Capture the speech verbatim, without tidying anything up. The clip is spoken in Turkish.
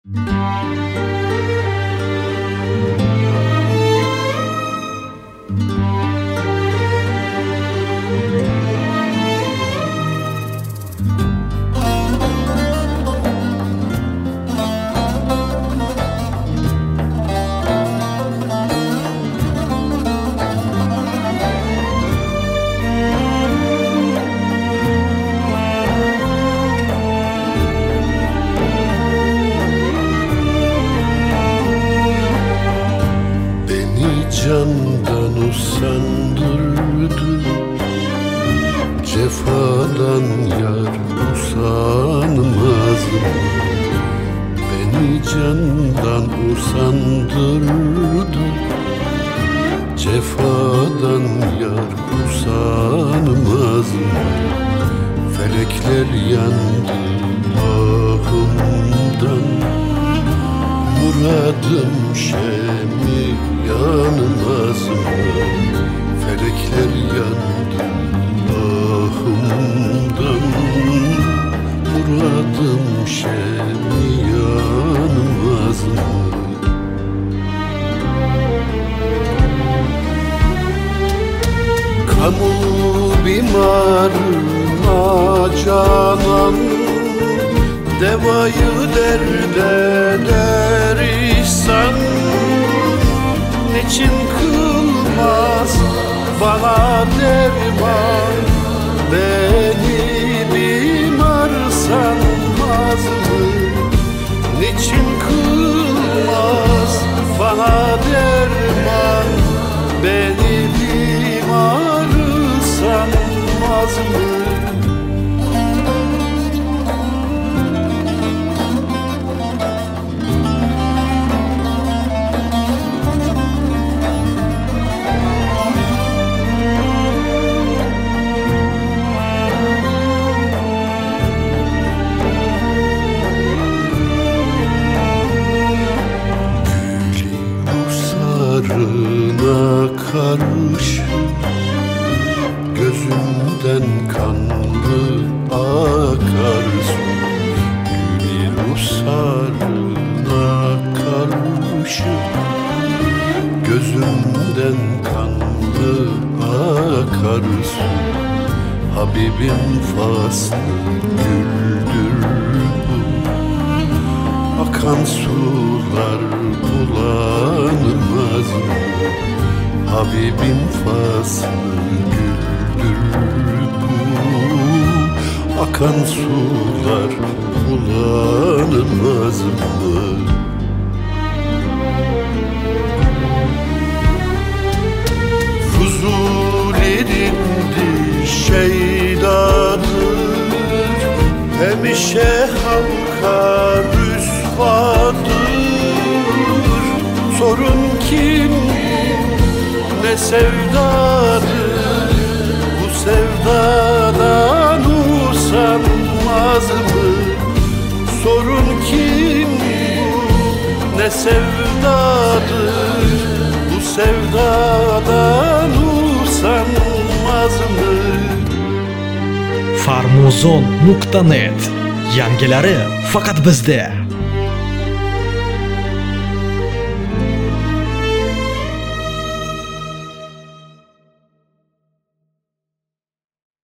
Candan usandırdı, cefadan yar usanmaz mı? Beni candan usandırdı, cefadan yar usanmaz mı? Felekler yandı ahımdan, muradım şemi yanmaz mı? Felekler yandı ahımdan, muradım şemi yanmaz mı? Kamu bimarına canan, devayı derde der ihsan. Niçin kılmaz bana derman, beni bimar sanmaz mı? Niçin kılmaz bana derman, beni bimar sanmaz mı? Sarına karış, gözümden kanlı akar su. Gül sarına karışıp, gözümden kanlı akar su. Habibim faslı güldür bu, akan sular bulanmaz mı? Habibim faslı güldür bu, akan sular bulanmaz mı? Fuzuli'nin şeydadır, hemişe halka rüsvadır. Sorun kim, ne sevdadır, bu sevdadan usanmaz mı? Sorun kim, ne sevdadır, bu sevdadan usanmaz mı? farmuzon nuqta net, yangilari faqat bizda.